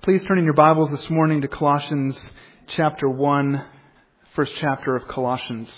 Please turn in your Bibles this morning to Colossians chapter 1, first chapter of Colossians.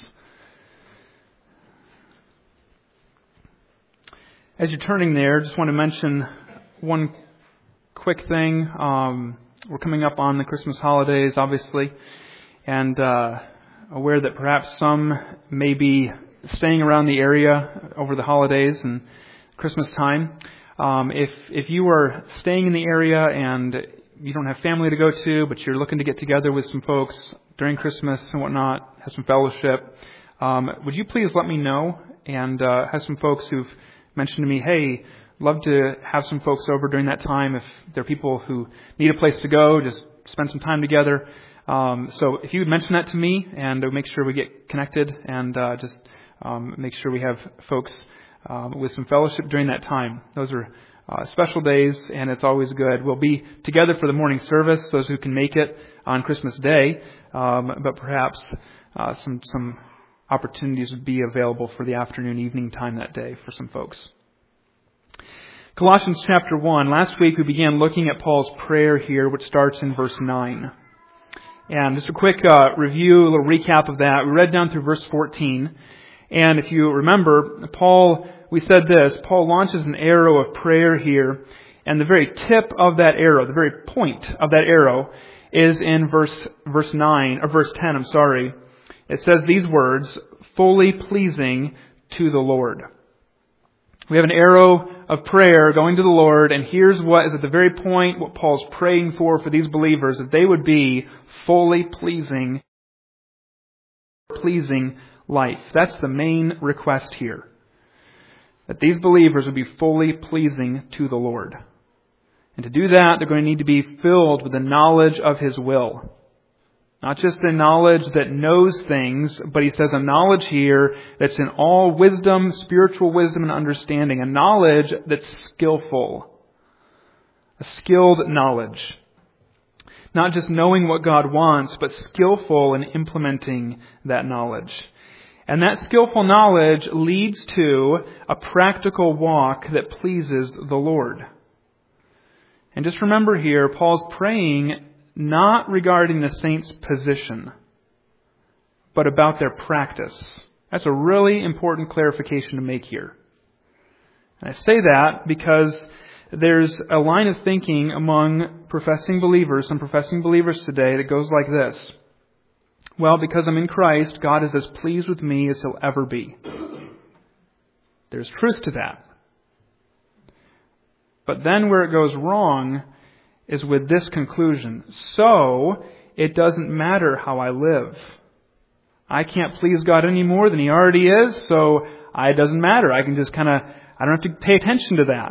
As you're turning there, just want to mention one quick thing. We're coming up on the Christmas holidays, obviously, and aware that perhaps some may be staying around the area over the holidays and Christmas time. If you are staying in the area and you don't have family to go to, but you're looking to get together with some folks during Christmas and whatnot, have some fellowship, would you please let me know? And have some folks who've mentioned to me, hey, love to have some folks over during that time. If there are people who need a place to go, just spend some time together. So if you would mention that to me, and make sure we get connected, and just make sure we have folks with some fellowship during that time. Those are special days, and it's always good. We'll be together for the morning service, those who can make it on Christmas Day, but perhaps some opportunities would be available for the afternoon, evening time that day for some folks. Colossians chapter 1. Last week we began looking at Paul's prayer here, which starts in verse 9. And just a quick review, a little recap of that. We read down through verse 14. And if you remember, we said this, Paul launches an arrow of prayer here, and the very tip of that arrow, the very point of that arrow, is in verse 10, It says these words, fully pleasing to the Lord. We have an arrow of prayer going to the Lord, and here's what is at the very point, what Paul's praying for these believers, that they would be fully pleasing life. That's the main request here. That these believers would be fully pleasing to the Lord. And to do that, they're going to need to be filled with the knowledge of His will. Not just a knowledge that knows things, but he says a knowledge here that's in all wisdom, spiritual wisdom and understanding. A knowledge that's skillful. A skilled knowledge. Not just knowing what God wants, but skillful in implementing that knowledge. And that skillful knowledge leads to a practical walk that pleases the Lord. And just remember here, Paul's praying not regarding the saints' position, but about their practice. That's a really important clarification to make here. And I say that because there's a line of thinking among professing believers, some professing believers today, that goes like this. Well, because I'm in Christ, God is as pleased with me as He'll ever be. There's truth to that. But then where it goes wrong is with this conclusion. So, it doesn't matter how I live. I can't please God any more than He already is, so it doesn't matter. I can just I don't have to pay attention to that.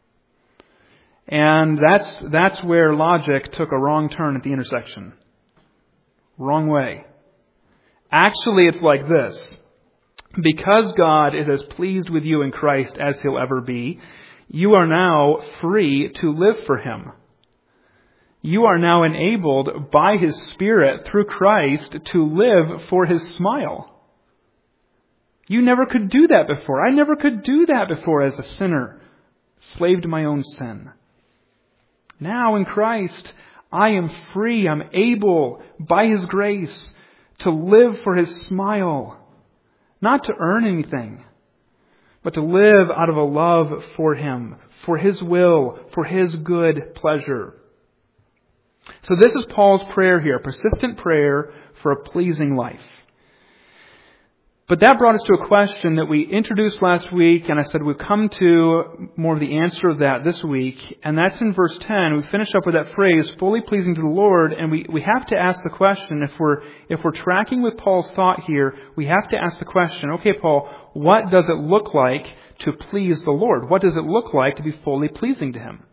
And that's where logic took a wrong turn at the intersection. Wrong way. Actually, it's like this. Because God is as pleased with you in Christ as He'll ever be, you are now free to live for Him. You are now enabled by His Spirit through Christ to live for His smile. You never could do that before. I never could do that before as a sinner, slave to my own sin. Now in Christ, I am free. I'm able, by His grace, to live for His smile. Not to earn anything, but to live out of a love for Him, for His will, for His good pleasure. So this is Paul's prayer here, a persistent prayer for a pleasing life. But that brought us to a question that we introduced last week, and I said we'd come to more of the answer of that this week, and that's in verse 10. We finish up with that phrase, fully pleasing to the Lord, and we have to ask the question, if we're tracking with Paul's thought here, we have to ask the question, okay, Paul, what does it look like to please the Lord? What does it look like to be fully pleasing to Him?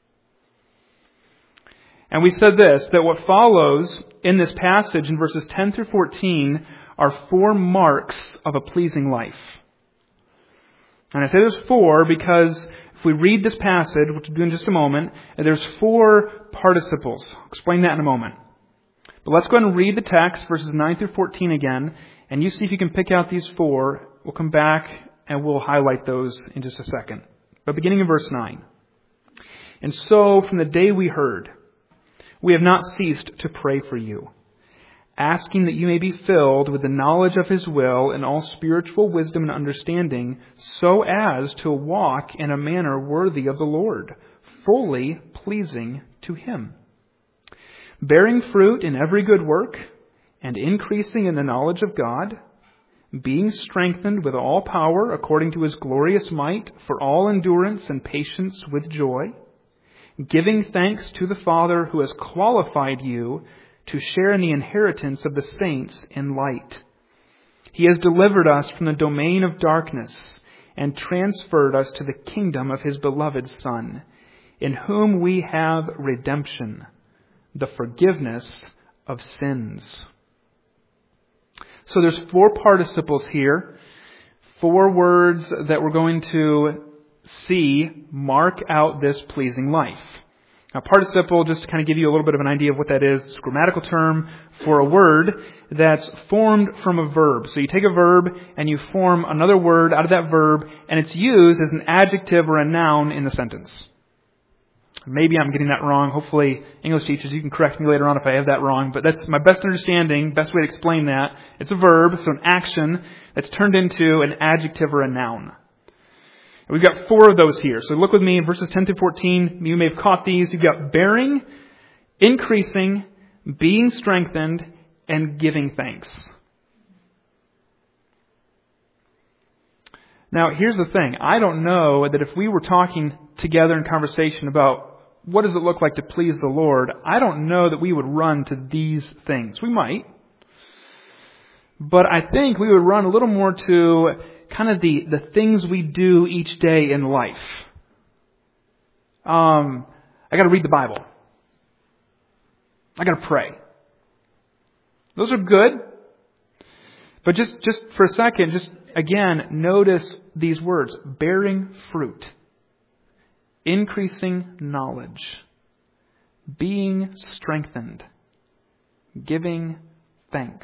And we said this, that what follows in this passage in verses 10 through 14 are 4 marks of a pleasing life. And I say there's 4 because if we read this passage, which we'll do in just a moment, there's 4 participles. I'll explain that in a moment. But let's go ahead and read the text, verses 9 through 14 again, and you see if you can pick out these 4. We'll come back and we'll highlight those in just a second. But beginning in verse 9. And so, from the day we heard, we have not ceased to pray for you, asking that you may be filled with the knowledge of His will in all spiritual wisdom and understanding, so as to walk in a manner worthy of the Lord, fully pleasing to Him, bearing fruit in every good work, and increasing in the knowledge of God, being strengthened with all power according to His glorious might, for all endurance and patience with joy, giving thanks to the Father who has qualified you to share in the inheritance of the saints in light. He has delivered us from the domain of darkness and transferred us to the kingdom of His beloved Son, in whom we have redemption, the forgiveness of sins. So there's 4 participles here, 4 words that we're going to see mark out this pleasing life. Now, participle, just to kind of give you a little bit of an idea of what that is, it's a grammatical term for a word that's formed from a verb. So you take a verb and you form another word out of that verb, and it's used as an adjective or a noun in the sentence. Maybe I'm getting that wrong. Hopefully, English teachers, you can correct me later on if I have that wrong. But that's my best understanding, best way to explain that. It's a verb, so an action that's turned into an adjective or a noun. And we've got 4 of those here. So look with me in verses 10 through 14. You may have caught these. You've got bearing, increasing, being strengthened, and giving thanks. Now, here's the thing. I don't know that if we were talking together in conversation about what does it look like to please the Lord, I don't know that we would run to these things. We might. But I think we would run a little more to kind of the things we do each day in life. I got to read the Bible. I got to pray. Those are good. But just for a second, just again, notice these words. Bearing fruit. Increasing knowledge. Being strengthened. Giving thanks.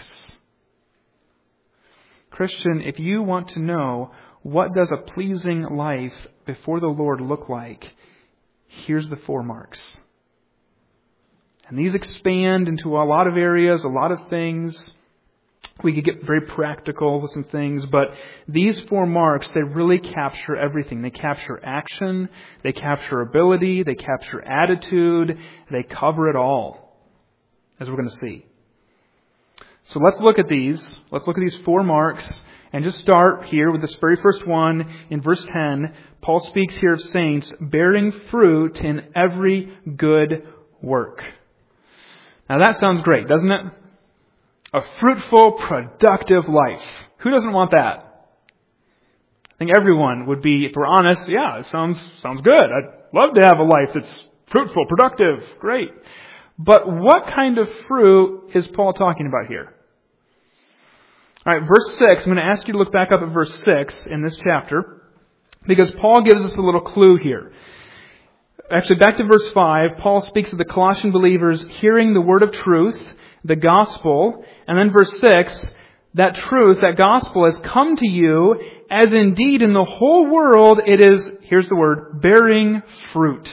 Christian, if you want to know what does a pleasing life before the Lord look like, here's the 4 marks. And these expand into a lot of areas, a lot of things. We could get very practical with some things, but these 4 marks, they really capture everything. They capture action, they capture ability, they capture attitude, they cover it all, as we're going to see. So let's look at these. Let's look at these 4 marks and just start here with this very first one in verse 10. Paul speaks here of saints bearing fruit in every good work. Now that sounds great, doesn't it? A fruitful, productive life. Who doesn't want that? I think everyone would be, if we're honest, yeah, it sounds good. I'd love to have a life that's fruitful, productive, great. But what kind of fruit is Paul talking about here? All right, verse 6, I'm going to ask you to look back up at verse 6 in this chapter, because Paul gives us a little clue here. Actually, back to verse 5, Paul speaks of the Colossian believers hearing the word of truth, the gospel, and then verse 6, that truth, that gospel has come to you, as indeed in the whole world it is, here's the word, bearing fruit.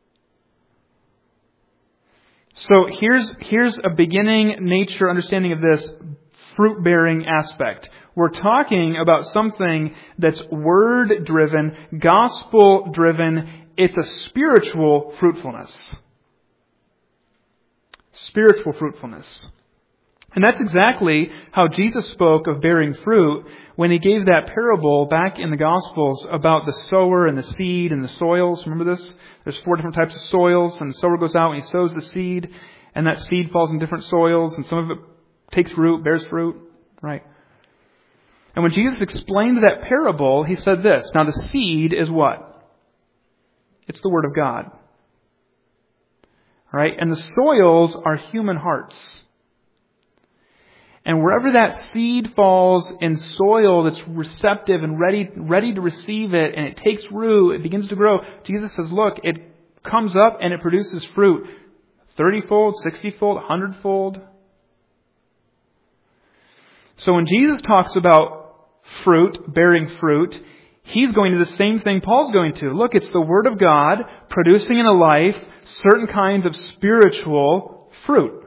So here's a beginning nature understanding of this fruit-bearing aspect. We're talking about something that's word-driven, gospel-driven. It's a spiritual fruitfulness. Spiritual fruitfulness. And that's exactly how Jesus spoke of bearing fruit when He gave that parable back in the Gospels about the sower and the seed and the soils. Remember this? There's 4 different types of soils, and the sower goes out and he sows the seed, and that seed falls in different soils, and some of it takes root, bears fruit, right? And when Jesus explained that parable, He said this. Now the seed is what? It's the Word of God. Right? And the soils are human hearts. And wherever that seed falls in soil that's receptive and ready to receive it, and it takes root, it begins to grow, Jesus says, look, it comes up and it produces fruit. 30-fold, 60-fold, 100-fold. So when Jesus talks about fruit, bearing fruit, he's going to the same thing Paul's going to. Look, it's the Word of God producing in a life certain kinds of spiritual fruit.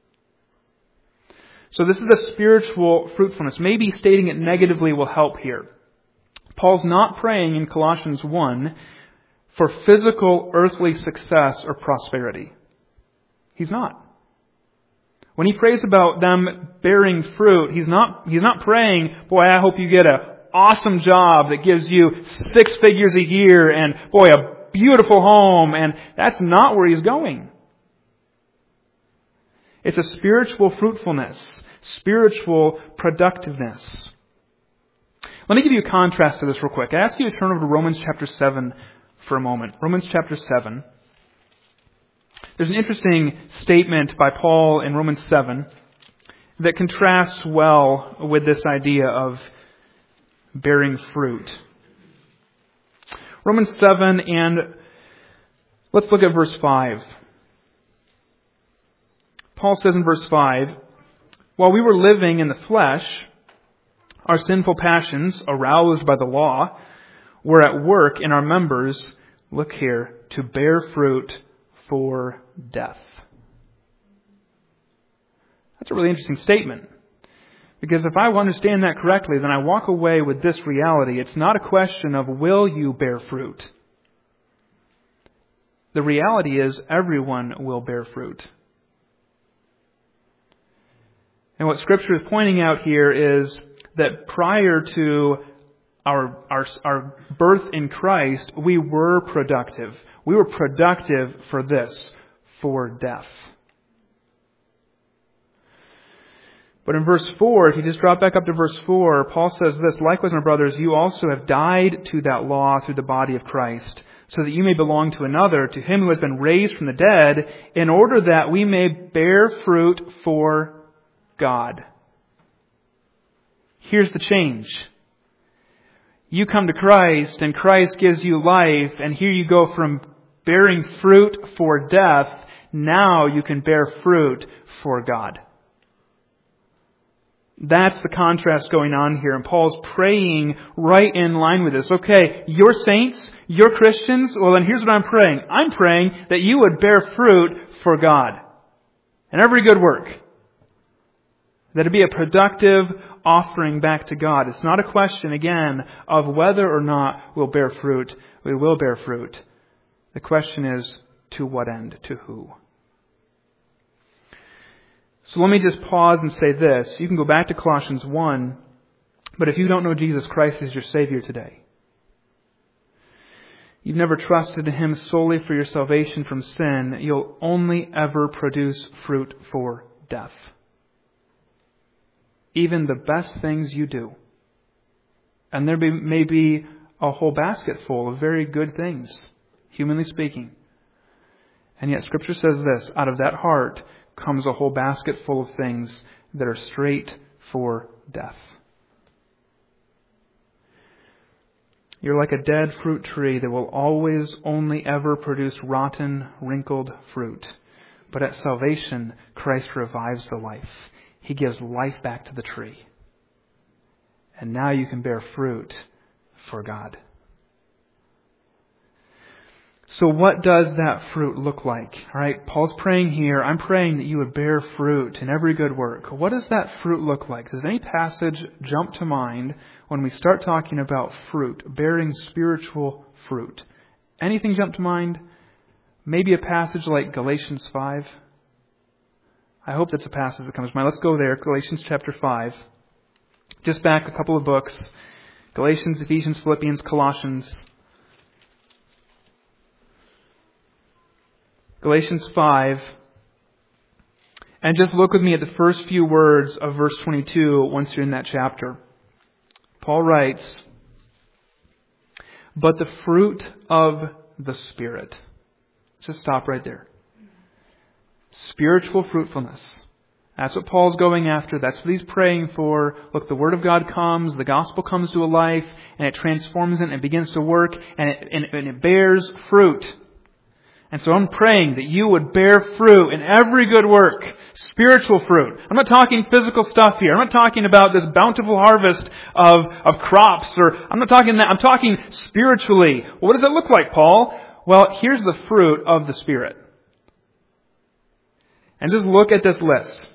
So this is a spiritual fruitfulness. Maybe stating it negatively will help here. Paul's not praying in Colossians 1 for physical earthly success or prosperity. He's not. When he prays about them bearing fruit, he's not praying, boy, I hope you get an awesome job that gives you 6 figures a year and, boy, a beautiful home. And that's not where he's going. It's a spiritual fruitfulness, spiritual productiveness. Let me give you a contrast to this real quick. I ask you to turn over to Romans chapter 7 for a moment. Romans chapter 7. There's an interesting statement by Paul in Romans 7 that contrasts well with this idea of bearing fruit. Romans 7, and let's look at verse 5. Paul says in verse 5, while we were living in the flesh, our sinful passions, aroused by the law, were at work in our members, look here, to bear fruit for death. That's a really interesting statement. Because if I understand that correctly, then I walk away with this reality. It's not a question of will you bear fruit. The reality is everyone will bear fruit. And what Scripture is pointing out here is that prior to our birth in Christ, we were productive. We were productive for this, for death. But in verse 4, if you just drop back up to verse 4, Paul says this, likewise, my brothers, you also have died to that law through the body of Christ, so that you may belong to another, to him who has been raised from the dead, in order that we may bear fruit for God. Here's the change. You come to Christ, and Christ gives you life, and here you go from bearing fruit for death, now you can bear fruit for God. That's the contrast going on here. And Paul's praying right in line with this. Okay, you're saints, you're Christians. Well, then here's what I'm praying. I'm praying that you would bear fruit for God. And every good work. That it be a productive offering back to God. It's not a question, again, of whether or not we'll bear fruit. We will bear fruit. The question is, to what end? To who? So let me just pause and say this. You can go back to Colossians 1, but if you don't know Jesus Christ as your Savior today, you've never trusted in Him solely for your salvation from sin, you'll only ever produce fruit for death. Even the best things you do. And there may be a whole basket full of very good things, humanly speaking. And yet Scripture says this, out of that heart comes a whole basket full of things that are straight for death. You're like a dead fruit tree that will always only ever produce rotten, wrinkled fruit. But at salvation, Christ revives the life. He gives life back to the tree. And now you can bear fruit for God. So what does that fruit look like? All right, Paul's praying here. I'm praying that you would bear fruit in every good work. What does that fruit look like? Does any passage jump to mind when we start talking about fruit, bearing spiritual fruit? Anything jump to mind? Maybe a passage like Galatians 5? I hope that's a passage that comes to mind. Let's go there. Galatians chapter 5. Just back a couple of books. Galatians, Ephesians, Philippians, Colossians. Galatians 5. And just look with me at the first few words of verse 22 once you're in that chapter. Paul writes, but the fruit of the Spirit. Just stop right there. Spiritual fruitfulness. That's what Paul's going after. That's what he's praying for. Look, the Word of God comes, the gospel comes to a life, and it transforms it and it begins to work, and it bears fruit. And so I'm praying that you would bear fruit in every good work, spiritual fruit. I'm not talking physical stuff here. I'm not talking about this bountiful harvest of crops, or I'm not talking that. I'm talking spiritually. Well, what does that look like, Paul? Well, here's the fruit of the Spirit. And just look at this list.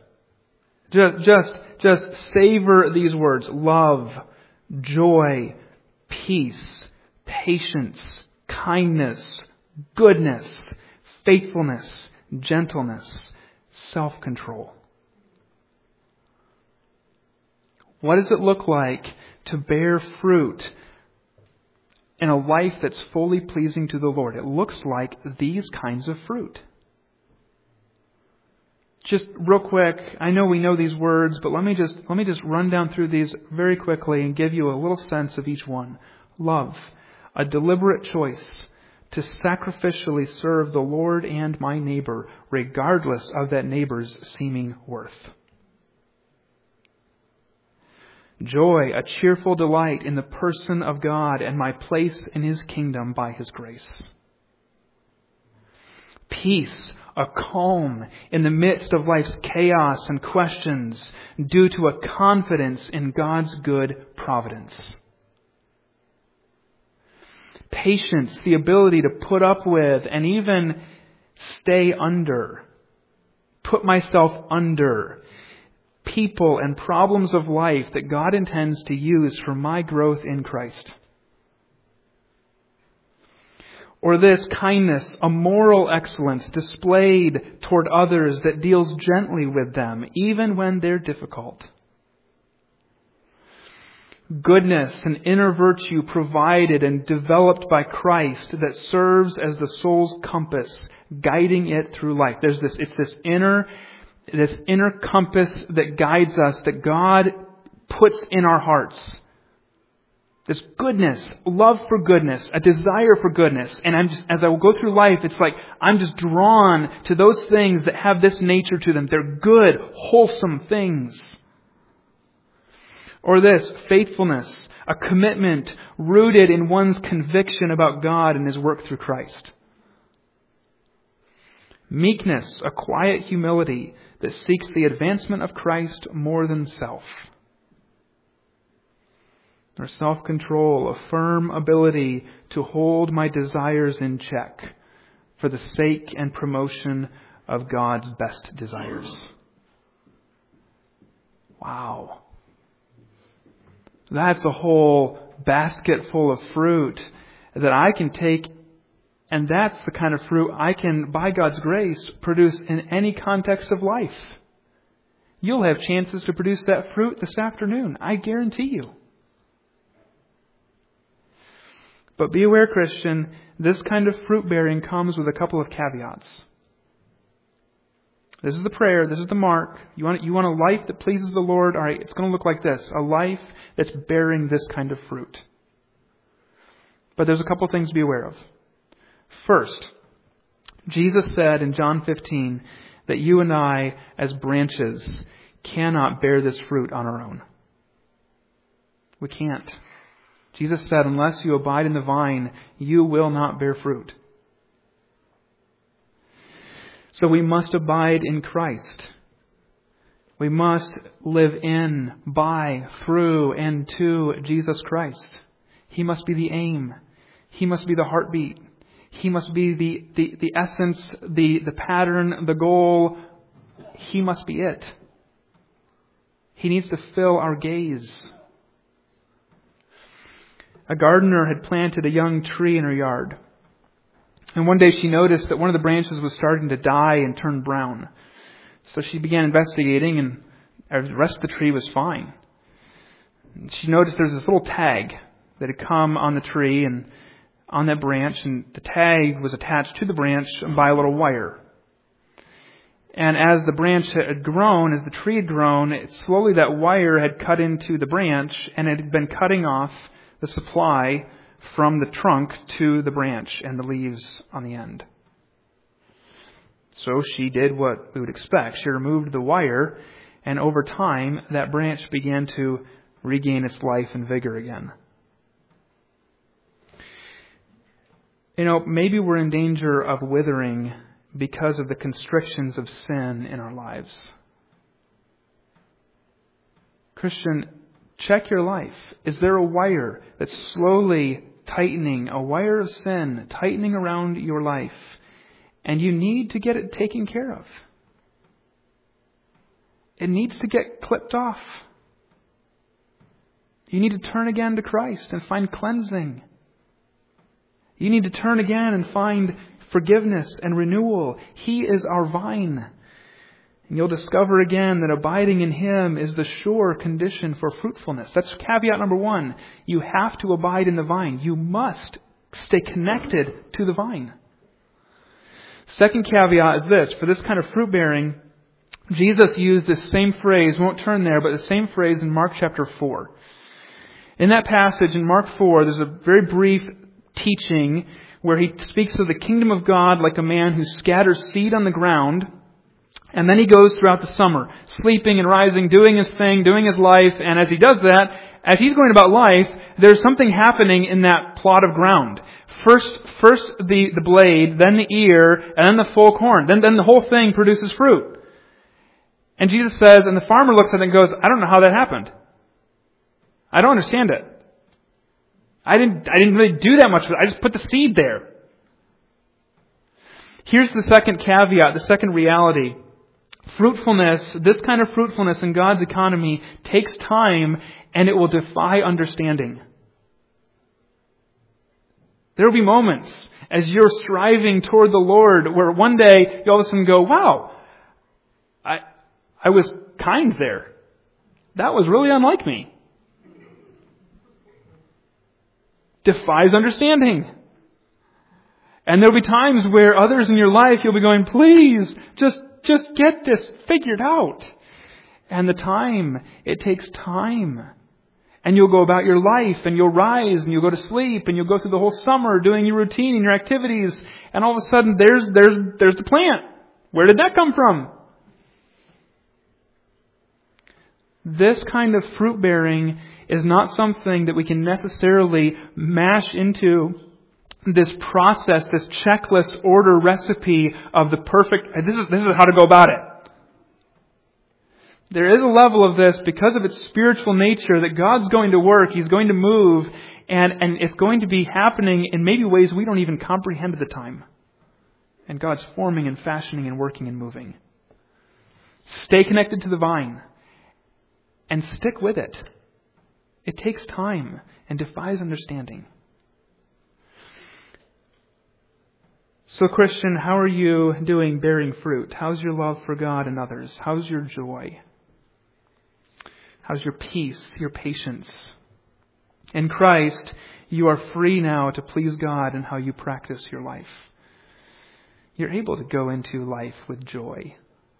Just savor these words. Love, joy, peace, patience, kindness, goodness, faithfulness, gentleness, self-control. What does it look like to bear fruit in a life that's fully pleasing to the Lord? It looks like these kinds of fruit. Just real quick, I know we know these words, but let me just run down through these very quickly and give you a little sense of each one. Love, a deliberate choice to sacrificially serve the Lord and my neighbor, regardless of that neighbor's seeming worth. Joy, a cheerful delight in the person of God and my place in His kingdom by His grace. Peace, a calm in the midst of life's chaos and questions due to a confidence in God's good providence. Patience, the ability to put up with and even stay under, put myself under people and problems of life that God intends to use for my growth in Christ. Or this kindness, a moral excellence displayed toward others that deals gently with them, even when they're difficult. Goodness, an inner virtue provided and developed by Christ that serves as the soul's compass, guiding it through life. It's this inner compass that guides us, that God puts in our hearts. This goodness, love for goodness, a desire for goodness. And as I will go through life, it's like I'm just drawn to those things that have this nature to them. They're good, wholesome things. Or this, faithfulness, a commitment rooted in one's conviction about God and His work through Christ. Meekness, a quiet humility that seeks the advancement of Christ more than self. Or self-control, a firm ability to hold my desires in check for the sake and promotion of God's best desires. Wow. That's a whole basket full of fruit that I can take, and that's the kind of fruit I can, by God's grace, produce in any context of life. You'll have chances to produce that fruit this afternoon, I guarantee you. But be aware, Christian, this kind of fruit bearing comes with a couple of caveats. This is the prayer. This is the mark. You want a life that pleases the Lord? All right, it's going to look like this. A life that's bearing this kind of fruit. But there's a couple of things to be aware of. First, Jesus said in John 15 that you and I, as branches, cannot bear this fruit on our own. We can't. Jesus said, unless you abide in the vine, you will not bear fruit. So we must abide in Christ. We must live in, by, through, and to Jesus Christ. He must be the aim. He must be the heartbeat. He must be the essence, the pattern, the goal. He must be it. He needs to fill our gaze. A gardener had planted a young tree in her yard. And one day she noticed that one of the branches was starting to die and turn brown. So she began investigating, and the rest of the tree was fine. She noticed there was this little tag that had come on the tree and on that branch, and the tag was attached to the branch by a little wire. And as the branch had grown, as the tree had grown, slowly that wire had cut into the branch, and it had been cutting off the supply from the trunk to the branch and the leaves on the end. So she did what we would expect. She removed the wire, and over time, that branch began to regain its life and vigor again. Maybe we're in danger of withering because of the constrictions of sin in our lives. Christian, check your life. Is there a wire that's slowly tightening, a wire of sin tightening around your life, and you need to get it taken care of? It needs to get clipped off. You need to turn again to Christ and find cleansing. You need to turn again and find forgiveness and renewal. He is our vine. And you'll discover again that abiding in Him is the sure condition for fruitfulness. That's caveat number 1. You have to abide in the vine. You must stay connected to the vine. Second caveat is this. For this kind of fruit bearing, Jesus used this same phrase, won't turn there, but the same phrase in Mark chapter 4. In that passage in Mark 4, there's a very brief teaching where He speaks of the kingdom of God like a man who scatters seed on the ground, and then he goes throughout the summer, sleeping and rising, doing his thing, doing his life, and as he does that, as he's going about life, there's something happening in that plot of ground. First the blade, then the ear, and then the full corn. Then the whole thing produces fruit. And Jesus says, and the farmer looks at it and goes, I don't know how that happened. I don't understand it. I didn't really do that much with it. I just put the seed there. Here's the second caveat, the second reality. Fruitfulness, this kind of fruitfulness in God's economy takes time, and it will defy understanding. There will be moments as you're striving toward the Lord where one day you all of a sudden go, wow, I was kind there. That was really unlike me. Defies understanding. And there'll be times where others in your life you'll be going, please, just get this figured out. And it takes time. And you'll go about your life, and you'll rise, and you'll go to sleep, and you'll go through the whole summer doing your routine and your activities, and all of a sudden there's the plant. Where did that come from? This kind of fruit bearing is not something that we can necessarily mash into this process, this checklist order recipe of the perfect, this is how to go about it. There is a level of this because of its spiritual nature that God's going to work, He's going to move, and it's going to be happening in maybe ways we don't even comprehend at the time. And God's forming and fashioning and working and moving. Stay connected to the vine and stick with it. It takes time and defies understanding. So Christian, how are you doing bearing fruit? How's your love for God and others? How's your joy? How's your peace, your patience? In Christ, you are free now to please God in how you practice your life. You're able to go into life with joy.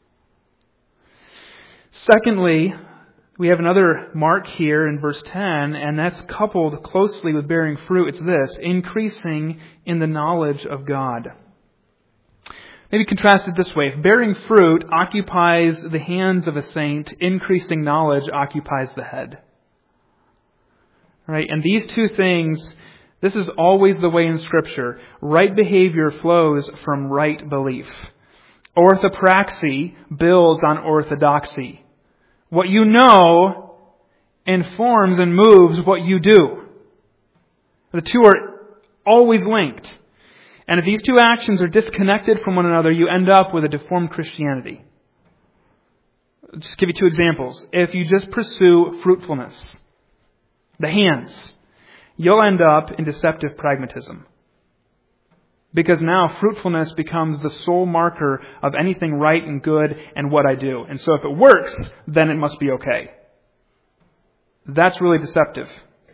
Secondly, we have another mark here in verse 10, and that's coupled closely with bearing fruit. It's this, increasing in the knowledge of God. Maybe contrast it this way. If bearing fruit occupies the hands of a saint, increasing knowledge occupies the head. Right? And these two things, this is always the way in Scripture. Right behavior flows from right belief. Orthopraxy builds on orthodoxy. What you know informs and moves what you do. The two are always linked. And if these two actions are disconnected from one another, you end up with a deformed Christianity. I'll just give you two examples. If you just pursue fruitfulness, the hands, you'll end up in deceptive pragmatism. Because now fruitfulness becomes the sole marker of anything right and good and what I do. And so if it works, then it must be okay. That's really deceptive.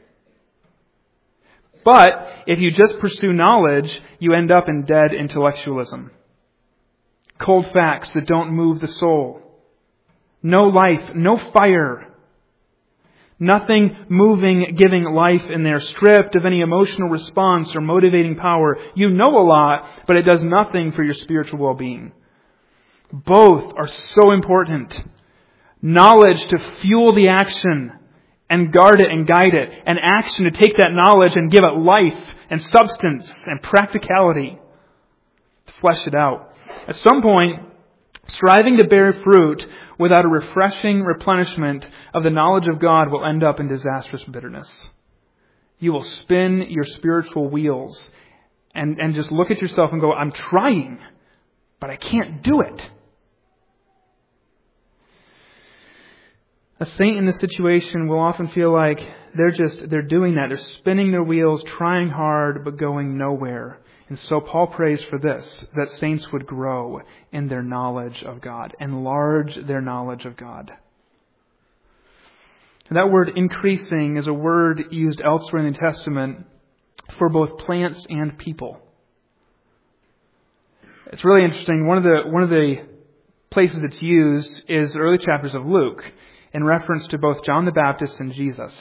But if you just pursue knowledge, you end up in dead intellectualism. Cold facts that don't move the soul. No life, no fire. Nothing moving, giving life in there, stripped of any emotional response or motivating power. You know a lot, but it does nothing for your spiritual well-being. Both are so important. Knowledge to fuel the action and guard it and guide it, and action to take that knowledge and give it life and substance and practicality to flesh it out. At some point, striving to bear fruit without a refreshing replenishment of the knowledge of God will end up in disastrous bitterness. You will spin your spiritual wheels and just look at yourself and go, I'm trying, but I can't do it. A saint in this situation will often feel like they're doing that. They're spinning their wheels, trying hard, but going nowhere. And so Paul prays for this, that saints would grow in their knowledge of God, enlarge their knowledge of God. And that word increasing is a word used elsewhere in the New Testament for both plants and people. It's really interesting. One of the places it's used is the early chapters of Luke, in reference to both John the Baptist and Jesus.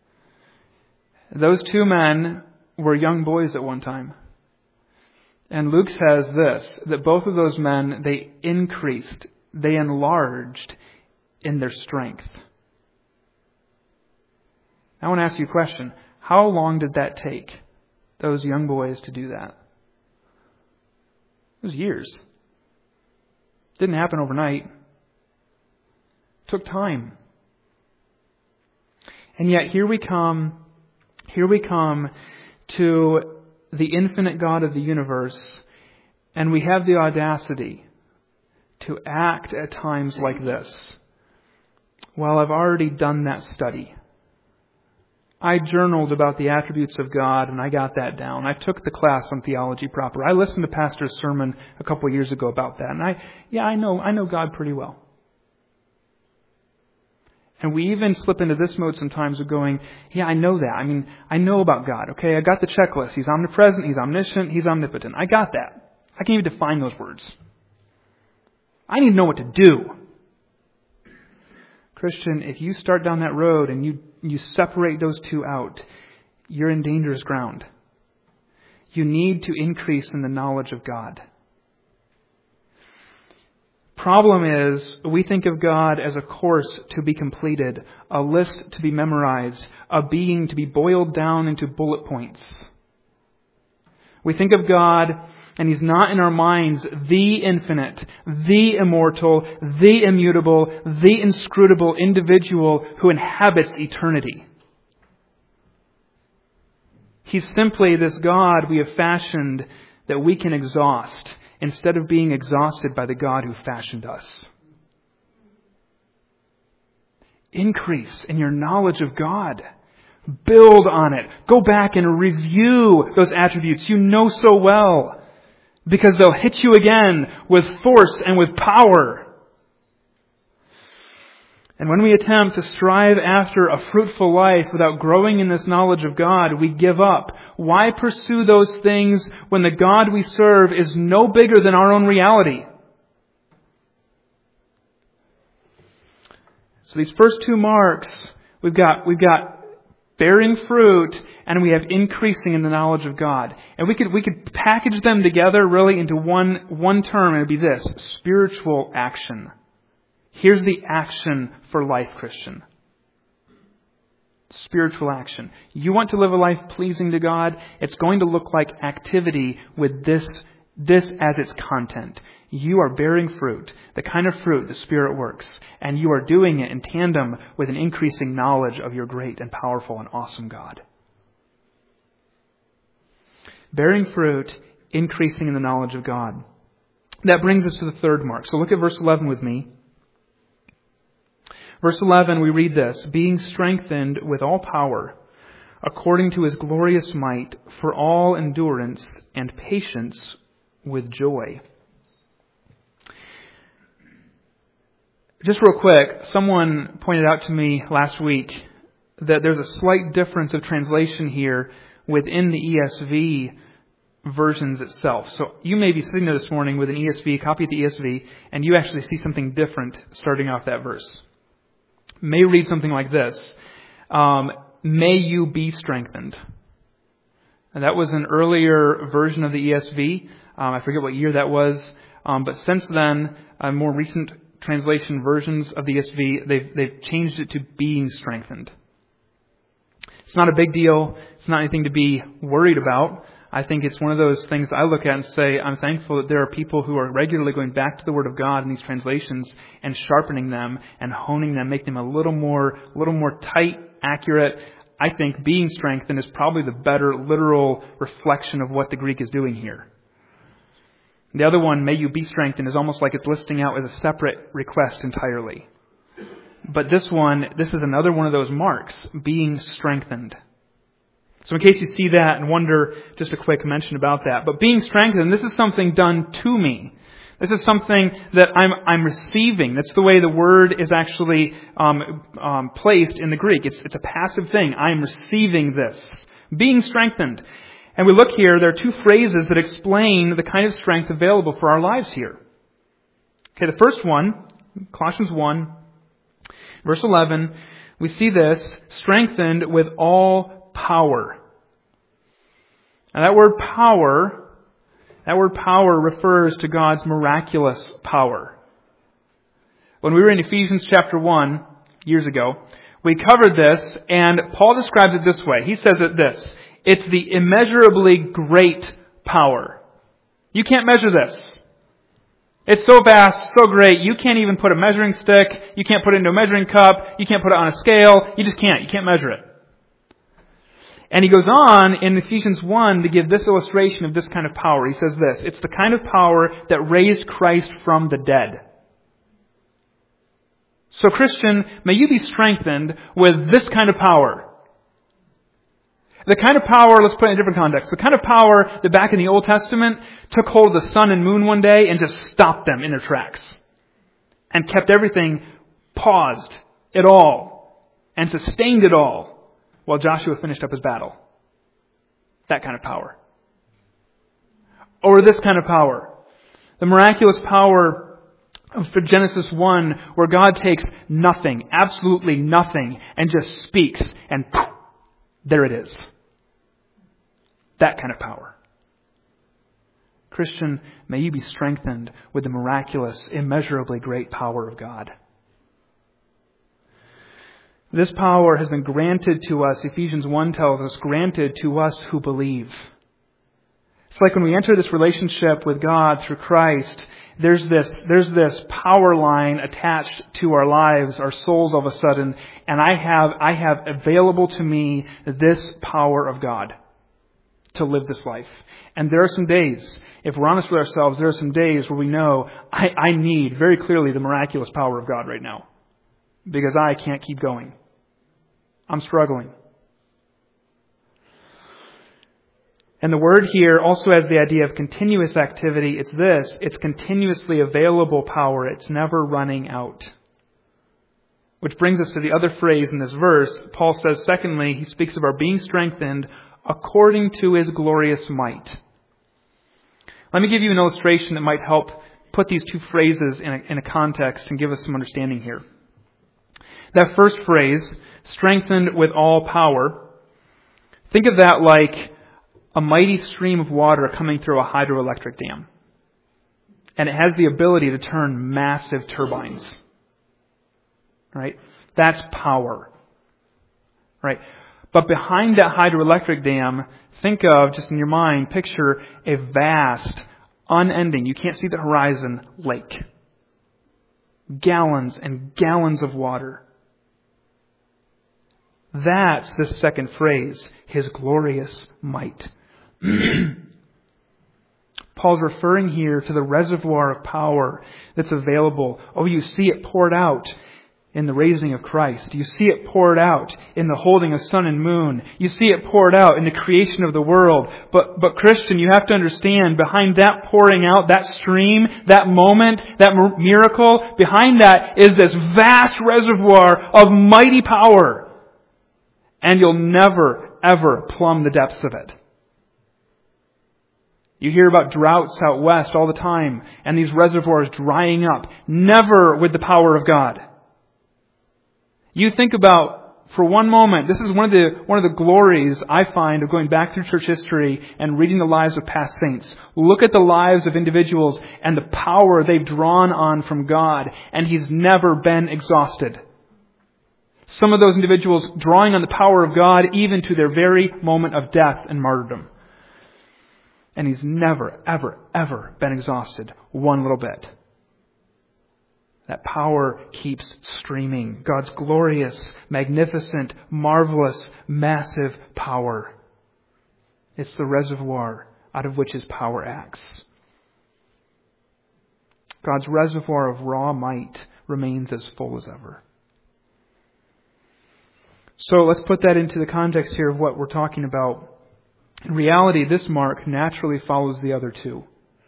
Those two men were young boys at one time. And Luke says this, that both of those men, they increased, they enlarged in their strength. I want to ask you a question. How long did that take, those young boys, to do that? It was years. It didn't happen overnight. It took time. And yet here we come to the infinite God of the universe, and we have the audacity to act at times like this. Well, I've already done that study. I journaled about the attributes of God, and I got that down. I took the class on theology proper. I listened to Pastor's sermon a couple of years ago about that, and I know God pretty well. And we even slip into this mode sometimes of going, yeah, I know that. I mean, I know about God. Okay, I got the checklist. He's omnipresent, He's omniscient, He's omnipotent. I got that. I can even define those words. I need to know what to do. Christian, if you start down that road and you separate those two out, you're in dangerous ground. You need to increase in the knowledge of God. Problem is, we think of God as a course to be completed, a list to be memorized, a being to be boiled down into bullet points. We think of God, and He's not in our minds the infinite, the immortal, the immutable, the inscrutable individual who inhabits eternity. He's simply this God we have fashioned that we can exhaust, instead of being exhausted by the God who fashioned us. Increase in your knowledge of God. Build on it. Go back and review those attributes you know so well, because they'll hit you again with force and with power. And when we attempt to strive after a fruitful life without growing in this knowledge of God, we give up. Why pursue those things when the God we serve is no bigger than our own reality? So these first two marks, we've got bearing fruit, and we have increasing in the knowledge of God. And we could package them together really into one term, and it'd be this: spiritual action. Here's the action for life, Christian. Spiritual action. You want to live a life pleasing to God? It's going to look like activity with this as its content. You are bearing fruit, the kind of fruit the Spirit works, and you are doing it in tandem with an increasing knowledge of your great and powerful and awesome God. Bearing fruit, increasing in the knowledge of God. That brings us to the third mark. So look at verse 11 with me. Verse 11, we read this: being strengthened with all power, according to His glorious might, for all endurance and patience with joy. Just real quick, someone pointed out to me last week that there's a slight difference of translation here within the ESV versions itself. So you may be sitting there this morning with an ESV, copy of the ESV, and you actually see something different starting off that verse. May read something like this: may you be strengthened. And that was an earlier version of the ESV. I forget what year that was. But since then, more recent translation versions of the ESV, they've changed it to being strengthened. It's not a big deal. It's not anything to be worried about. I think it's one of those things I look at and say, I'm thankful that there are people who are regularly going back to the Word of God in these translations and sharpening them and honing them, making them a little more tight, accurate. I think being strengthened is probably the better literal reflection of what the Greek is doing here. The other one, may you be strengthened, is almost like it's listing out as a separate request entirely. But this is another one of those marks, being strengthened. So in case you see that and wonder, just a quick mention about that. But being strengthened, this is something done to me. This is something that I'm receiving. That's the way the word is actually placed in the Greek. It's a passive thing. I'm receiving this. Being strengthened. And we look here, there are two phrases that explain the kind of strength available for our lives here. Okay, the first one, Colossians 1, verse 11, we see this, strengthened with all power. Now that word power refers to God's miraculous power. When we were in Ephesians chapter 1 years ago, we covered this, and Paul describes it this way. He says it this, it's the immeasurably great power. You can't measure this. It's so vast, so great, you can't even put a measuring stick, you can't put it into a measuring cup, you can't put it on a scale, you just can't. You can't measure it. And he goes on in Ephesians 1 to give this illustration of this kind of power. He says this, it's the kind of power that raised Christ from the dead. So Christian, may you be strengthened with this kind of power. The kind of power, let's put it in a different context, the kind of power that back in the Old Testament took hold of the sun and moon one day and just stopped them in their tracks. And kept everything paused, it all, and sustained it all. While Joshua finished up his battle. That kind of power. Or this kind of power. The miraculous power of Genesis 1, where God takes nothing, absolutely nothing, and just speaks, and poof, there it is. That kind of power. Christian, may you be strengthened with the miraculous, immeasurably great power of God. This power has been granted to us, Ephesians 1 tells us, granted to us who believe. It's like when we enter this relationship with God through Christ, there's this power line attached to our lives, our souls all of a sudden, and I have available to me this power of God to live this life. And there are some days, if we're honest with ourselves, there are some days where we know I need very clearly the miraculous power of God right now. Because I can't keep going. I'm struggling. And the word here also has the idea of continuous activity. It's this. It's continuously available power. It's never running out. Which brings us to the other phrase in this verse. Paul says, secondly, he speaks of our being strengthened according to His glorious might. Let me give you an illustration that might help put these two phrases in a context and give us some understanding here. That first phrase, strengthened with all power, think of that like a mighty stream of water coming through a hydroelectric dam. And it has the ability to turn massive turbines. Right? That's power. Right? But behind that hydroelectric dam, think of, just in your mind, picture a vast, unending, you can't see the horizon, lake. Gallons and gallons of water. That's the second phrase, His glorious might. Paul's referring here to the reservoir of power that's available. Oh, you see it poured out in the raising of Christ. You see it poured out in the holding of sun and moon. You see it poured out in the creation of the world. But Christian, you have to understand, behind that pouring out, that stream, that moment, that miracle, behind that is this vast reservoir of mighty power. And you'll never, ever plumb the depths of it. You hear about droughts out west all the time, and these reservoirs drying up. Never with the power of God. You think about, for one moment, this is one of the glories I find of going back through church history and reading the lives of past saints. Look at the lives of individuals and the power they've drawn on from God, and He's never been exhausted. Some of those individuals drawing on the power of God even to their very moment of death and martyrdom. And he's never, ever, ever been exhausted one little bit. That power keeps streaming. God's glorious, magnificent, marvelous, massive power. It's the reservoir out of which His power acts. God's reservoir of raw might remains as full as ever. So let's put that into the context here of what we're talking about. In reality, this mark naturally follows the other two.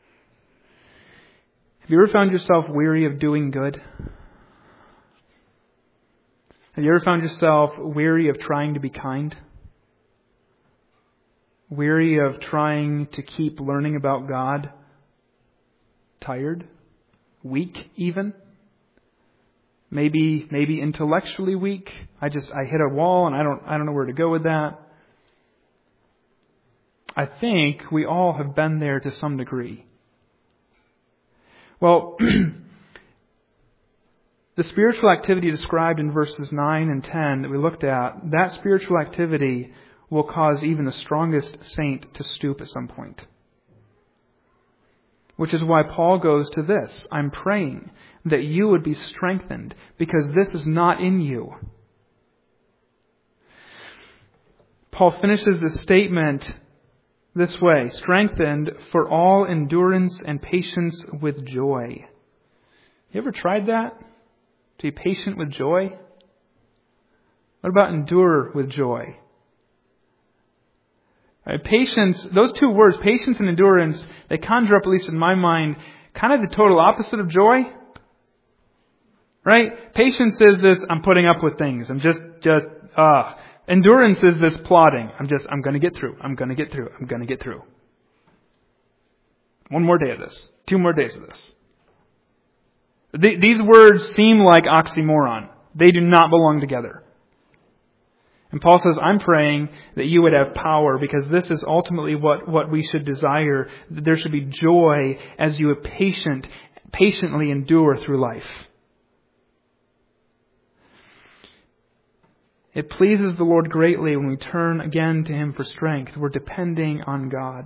Have you ever found yourself weary of doing good? Have you ever found yourself weary of trying to be kind? Weary of trying to keep learning about God? Tired? Weak even? Maybe intellectually weak? I hit a wall and I don't know where to go with that. I think we all have been there to some degree. Well, the spiritual activity described in verses 9 and 10 that we looked at, that spiritual activity will cause even the strongest saint to stoop at some point. Which is why Paul goes to this. I'm praying that you would be strengthened because this is not in you. Paul finishes the statement this way, strengthened for all endurance and patience with joy. You ever tried that? To be patient with joy? What about endure with joy? Patience, those two words, patience and endurance, they conjure up, at least in my mind, kind of the total opposite of joy. Right? Patience is this, I'm putting up with things. Endurance is this plodding. I'm going to get through. I'm going to get through. I'm going to get through. One more day of this. 2 more days of this. These words seem like oxymoron. They do not belong together. And Paul says, I'm praying that you would have power because this is ultimately what we should desire. There should be joy as you have patiently endure through life. It pleases the Lord greatly when we turn again to Him for strength. We're depending on God.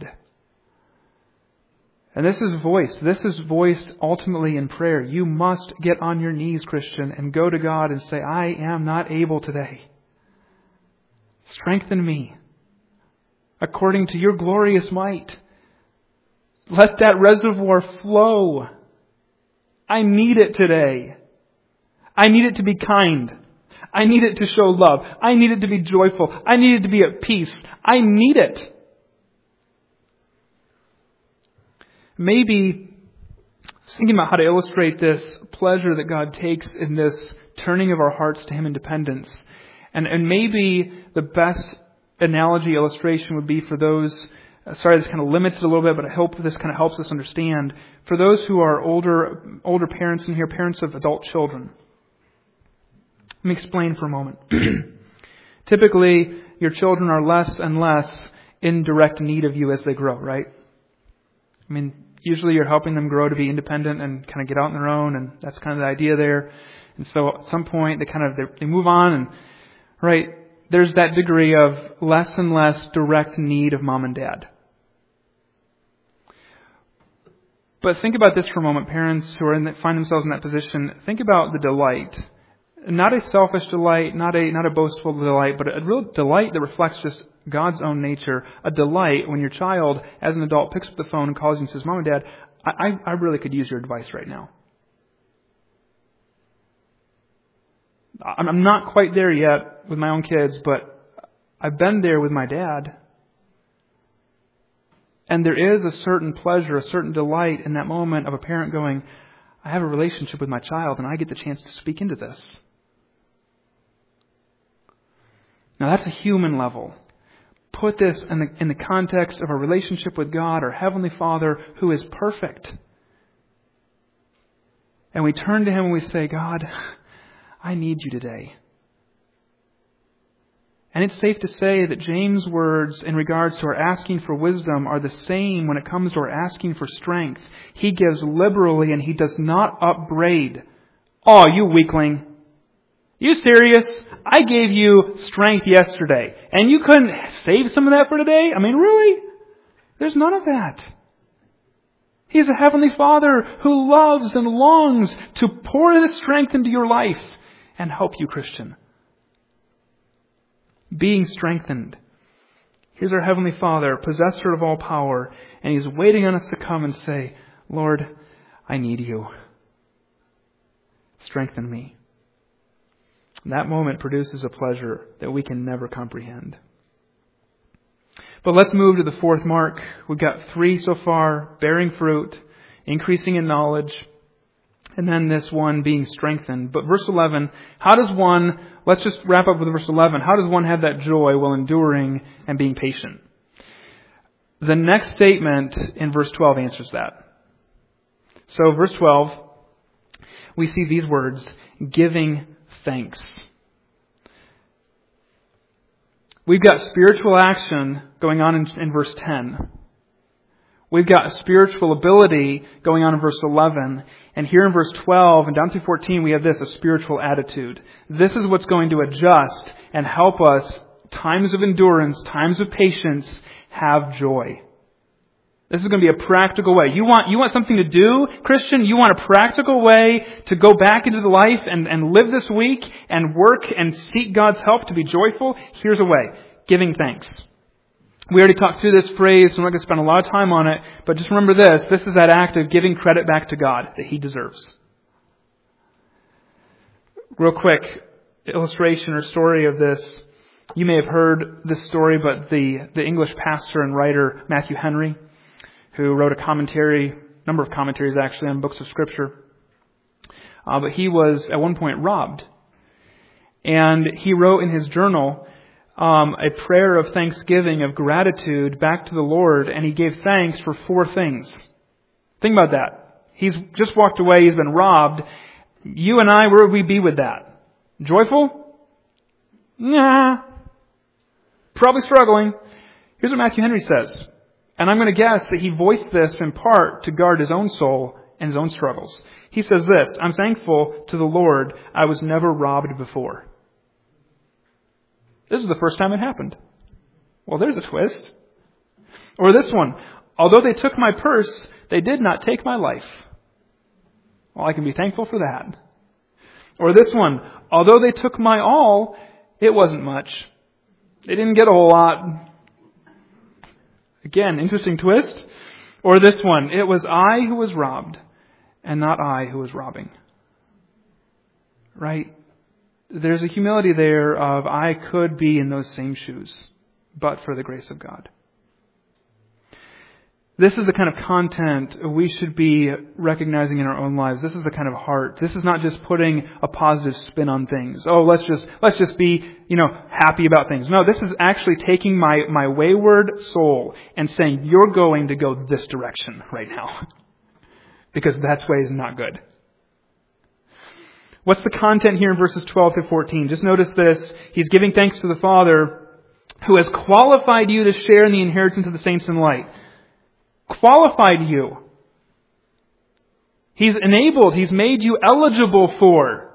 And this is voiced ultimately in prayer. You must get on your knees, Christian, and go to God and say, I am not able today. Strengthen me according to your glorious might. Let that reservoir flow. I need it today. I need it to be kind. I need it to show love. I need it to be joyful. I need it to be at peace. I need it. Maybe thinking about how to illustrate this pleasure that God takes in this turning of our hearts to Him in dependence. And maybe the best analogy illustration would be for those, this kind of limits it a little bit, but I hope this kind of helps us understand. For those who are older parents in here, parents of adult children. Let me explain for a moment. Typically, your children are less and less in direct need of you as they grow, right? I mean, usually you're helping them grow to be independent and kind of get out on their own, and that's kind of the idea there. And so at some point, they move on, and right, there's that degree of less and less direct need of mom and dad. But think about this for a moment, parents who find themselves in that position. Think about the delight. Not a selfish delight, not a boastful delight, but a real delight that reflects just God's own nature. A delight when your child, as an adult, picks up the phone and calls you and says, Mom and Dad, I really could use your advice right now. I'm not quite there yet with my own kids, but I've been there with my dad. And there is a certain pleasure, a certain delight in that moment of a parent going, I have a relationship with my child and I get the chance to speak into this. Now that's a human level. Put this in the context of a relationship with God, our Heavenly Father, who is perfect. And we turn to Him and we say, God, I need you today. And it's safe to say that James' words in regards to our asking for wisdom are the same when it comes to our asking for strength. He gives liberally and He does not upbraid. Oh, you weakling. You serious? I gave you strength yesterday, and you couldn't save some of that for today? I mean, really? There's none of that. He's a Heavenly Father who loves and longs to pour His strength into your life and help you, Christian. Being strengthened. Here's our Heavenly Father, possessor of all power, and He's waiting on us to come and say, Lord, I need you. Strengthen me. That moment produces a pleasure that we can never comprehend. But let's move to the fourth mark. We've got 3 so far: bearing fruit, increasing in knowledge, and then this one being strengthened. But verse 11, let's just wrap up with verse 11. How does one have that joy while enduring and being patient? The next statement in verse 12 answers that. So verse 12, we see these words, giving thanks. We've got spiritual action going on in verse 10. We've got spiritual ability going on in verse 11. And here in verse 12 and down through 14, we have this, a spiritual attitude. This is what's going to adjust and help us, times of endurance, times of patience, have joy. This is going to be a practical way. You want something to do, Christian? You want a practical way to go back into the life and live this week and work and seek God's help to be joyful? Here's a way. Giving thanks. We already talked through this phrase, so I'm not going to spend a lot of time on it, but just remember this. This is that act of giving credit back to God that He deserves. Real quick illustration or story of this. You may have heard this story, but the English pastor and writer Matthew Henry, who wrote a number of commentaries actually on books of Scripture. But he was at one point robbed. And he wrote in his journal a prayer of thanksgiving, of gratitude back to the Lord, and he gave thanks for 4 things. Think about that. He's just walked away, he's been robbed. You and I, where would we be with that? Joyful? Nah. Probably struggling. Here's what Matthew Henry says. And I'm going to guess that he voiced this in part to guard his own soul and his own struggles. He says this, I'm thankful to the Lord I was never robbed before. This is the first time it happened. Well, there's a twist. Or this one, although they took my purse, they did not take my life. Well, I can be thankful for that. Or this one, although they took my all, it wasn't much. They didn't get a whole lot. Again, interesting twist. Or this one, it was I who was robbed and not I who was robbing. Right? There's a humility there of I could be in those same shoes, but for the grace of God. This is the kind of content we should be recognizing in our own lives. This is the kind of heart. This is not just putting a positive spin on things. Oh, let's just be, happy about things. No, this is actually taking my wayward soul and saying, you're going to go this direction right now. Because that way is not good. What's the content here in verses 12 through 14? Just notice this. He's giving thanks to the Father who has qualified you to share in the inheritance of the saints in light. Qualified you. He's enabled. He's made you eligible for.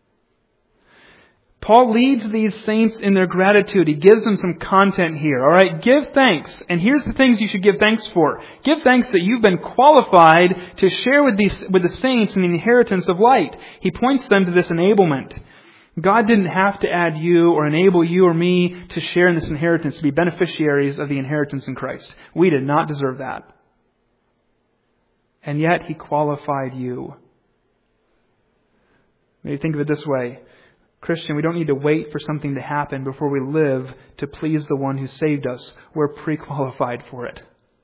Paul leads these saints in their gratitude. He gives them some content here. All right, give thanks. And here's the things you should give thanks for. Give thanks that you've been qualified to share with the saints in the inheritance of light. He points them to this enablement. God didn't have to add you or enable you or me to share in this inheritance, to be beneficiaries of the inheritance in Christ. We did not deserve that. And yet He qualified you. Maybe think of it this way. Christian, we don't need to wait for something to happen before we live to please the one who saved us. We're pre-qualified for it.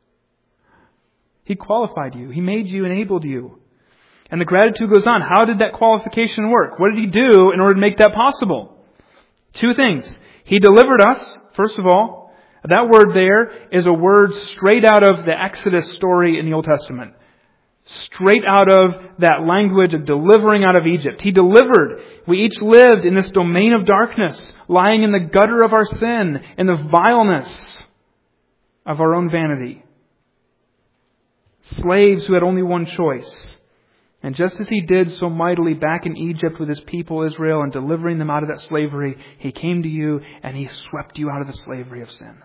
He qualified you. He made you, enabled you. And the gratitude goes on. How did that qualification work? What did He do in order to make that possible? 2 things. He delivered us, first of all. That word there is a word straight out of the Exodus story in the Old Testament. Straight out of that language of delivering out of Egypt. He delivered. We each lived in this domain of darkness, lying in the gutter of our sin, in the vileness of our own vanity. Slaves who had only one choice. And just as He did so mightily back in Egypt with His people Israel and delivering them out of that slavery, He came to you and He swept you out of the slavery of sin.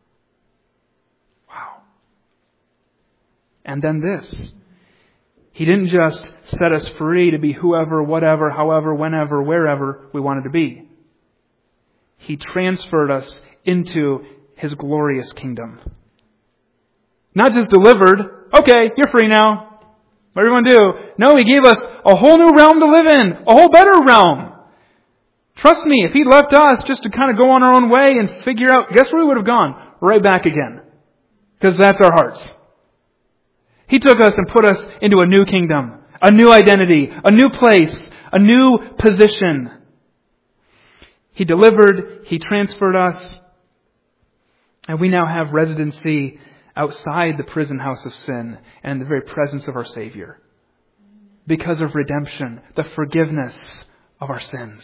Wow. And then this. He didn't just set us free to be whoever, whatever, however, whenever, wherever we wanted to be. He transferred us into His glorious kingdom. Not just delivered, okay, you're free now. What are you going to do? No, He gave us a whole new realm to live in. A whole better realm. Trust me, if He left us just to kind of go on our own way and figure out, guess where we would have gone? Right back again. Because that's our hearts. He took us and put us into a new kingdom, a new identity, a new place, a new position. He delivered, He transferred us, and we now have residency outside the prison house of sin and in the very presence of our Savior. Because of redemption, the forgiveness of our sins.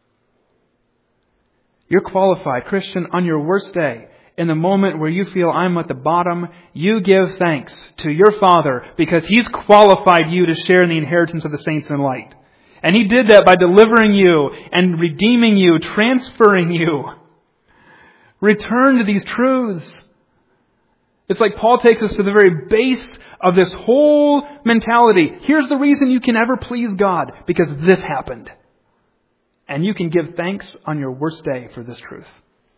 You're qualified, Christian, on your worst day, in the moment where you feel I'm at the bottom, you give thanks to your Father because He's qualified you to share in the inheritance of the saints in light. And He did that by delivering you and redeeming you, transferring you. Return to these truths. It's like Paul takes us to the very base of this whole mentality. Here's the reason you can ever please God, because this happened. And you can give thanks on your worst day for this truth.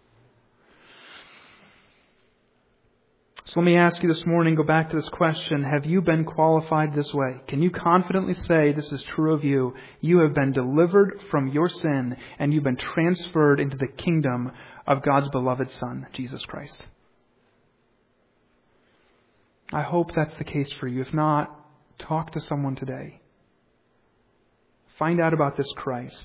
So let me ask you this morning, go back to this question. Have you been qualified this way? Can you confidently say this is true of you? You have been delivered from your sin and you've been transferred into the kingdom of God's beloved Son, Jesus Christ. I hope that's the case for you. If not, talk to someone today. Find out about this Christ.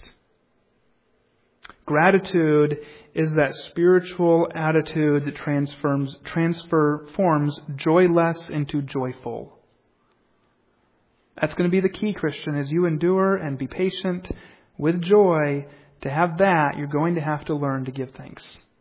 Gratitude is that spiritual attitude that transforms joyless into joyful. That's going to be the key, Christian. As you endure and be patient with joy, to have that, you're going to have to learn to give thanks.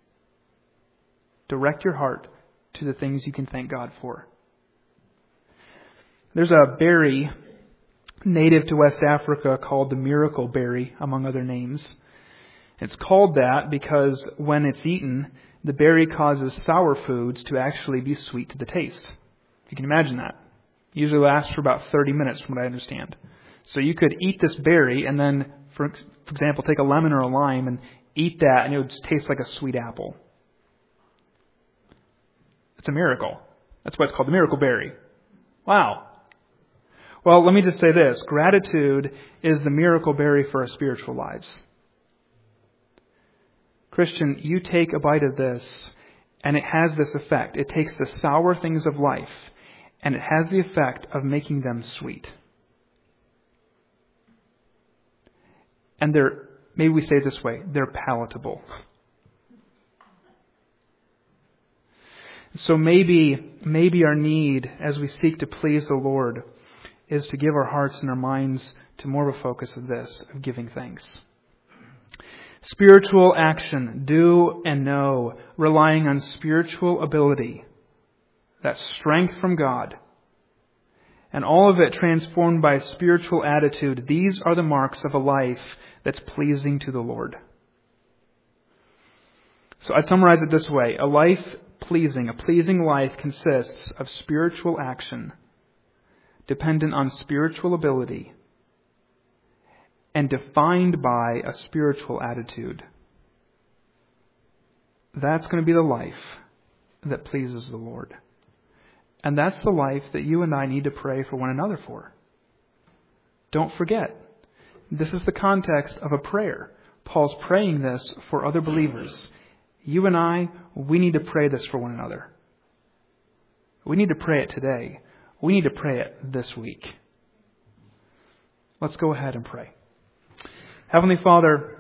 Direct your heart to the things you can thank God for. There's a berry native to West Africa called the miracle berry, among other names. It's called that because when it's eaten, the berry causes sour foods to actually be sweet to the taste. You can imagine that. It usually lasts for about 30 minutes from what I understand. So you could eat this berry and then, for example, take a lemon or a lime and eat that and it would taste like a sweet apple. It's a miracle. That's why it's called the miracle berry. Wow. Well, let me just say this. Gratitude is the miracle berry for our spiritual lives. Christian, you take a bite of this, and it has this effect. It takes the sour things of life, and it has the effect of making them sweet. And maybe we say it this way, they're palatable. So maybe our need, as we seek to please the Lord, is to give our hearts and our minds to more of a focus of this, of giving thanks. Spiritual action, do and know, relying on spiritual ability, that strength from God, and all of it transformed by a spiritual attitude. These are the marks of a life that's pleasing to the Lord. So I'd summarize it this way. A pleasing life consists of spiritual action, dependent on spiritual ability, and defined by a spiritual attitude. That's going to be the life that pleases the Lord. And that's the life that you and I need to pray for one another for. Don't forget, this is the context of a prayer. Paul's praying this for other believers. You and I, we need to pray this for one another. We need to pray it today. We need to pray it this week. Let's go ahead and pray. Heavenly Father,